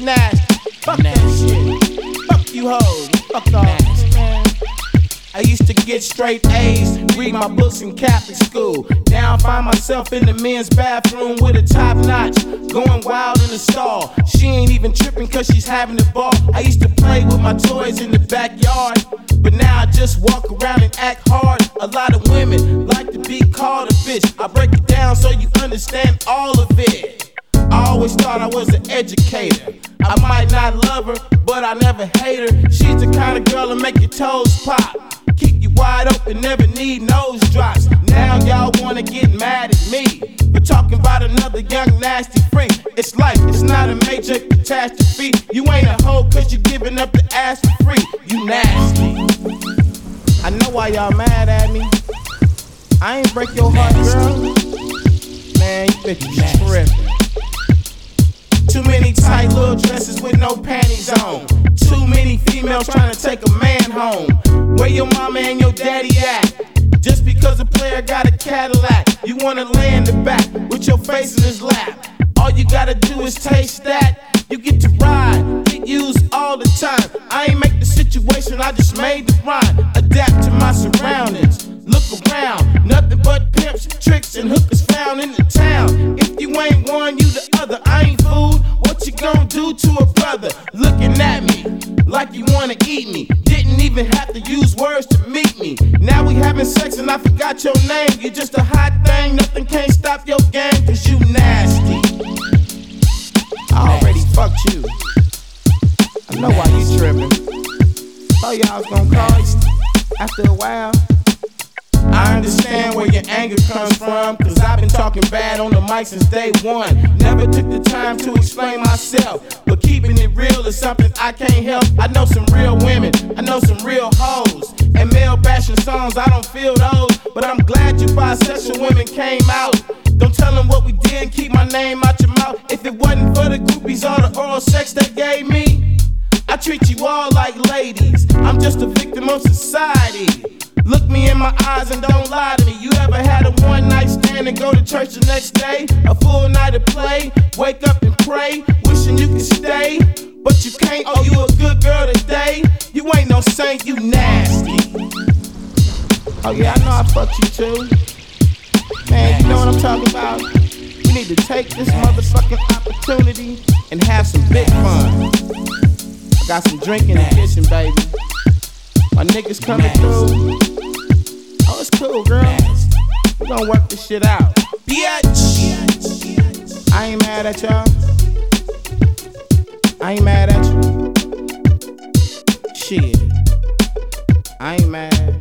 nasty. Fuck that shit. Fuck you hoes. Fuck all nasty, man. I used to get straight A's, read my books in Catholic school. Now I find myself in the men's bathroom with a top notch, going wild in the stall. She ain't even tripping cause she's having the ball. I used to play with my toys in the backyard, but now I just walk around and act hard. A lot of women like to be called a bitch. I break it down so you understand all of it. I always thought I was an educator. I might not love her, but I never hate her. She's the kind of girl that make your toes pop, keep you wide open, never need nose drops. Now y'all wanna get mad at me for talking about another young nasty freak. It's like, it's not a major catastrophe. You ain't a hoe cause you giving up the ass for free. You nasty. I know why y'all mad at me. I ain't break your heart, girl. Man, you bitches tripping. Too many tight little dresses with no panties on. Too many females trying to take a man home. Where your mama and your daddy at? Just because a player got a Cadillac, you wanna lay in the back with your face in his lap. All you gotta do is taste that. You get to ride, get used all the time. I ain't make the situation, I just made the rhyme. Adapt to my surroundings. Look around, nothing but pimps, tricks, and hookers found in the town. If you ain't one, you the other. I ain't fooled. What you gonna do to a brother? Looking at me like you wanna eat me. Didn't even have to use words to meet me. Now we having sex and I forgot your name. You're just a hot thing, nothing can't stop your game, cause you nasty. I already fucked you. I know why you tripping. Thought y'all was gonna call you after a while. I understand where your anger comes from, cause I've been talking bad on the mic since day one. Never took the time to explain myself, but keeping it real is something I can't help. I know some real women, I know some real hoes, and male bashing songs, I don't feel those. But I'm glad you bisexual women came out. Don't tell them what we did and keep my name out your mouth. If it wasn't for the groupies or the oral sex they gave me, I treat you all like ladies. I'm just a victim of society. Look me in my eyes and don't lie to me. You ever had a one night stand and go to church the next day? A full night of play, wake up and pray, wishing you could stay, but you can't. Oh, you a good girl today? You ain't no saint, you nasty. Oh yeah, I know I fucked you too. Man, you know what I'm talking about? We need to take this motherfucking opportunity and have some big fun. I got some drink in the kitchen, baby. My niggas coming through. Oh, it's cool, girl. We gon' work this shit out. Bitch! I ain't mad at y'all. I ain't mad at you. Shit. I ain't mad.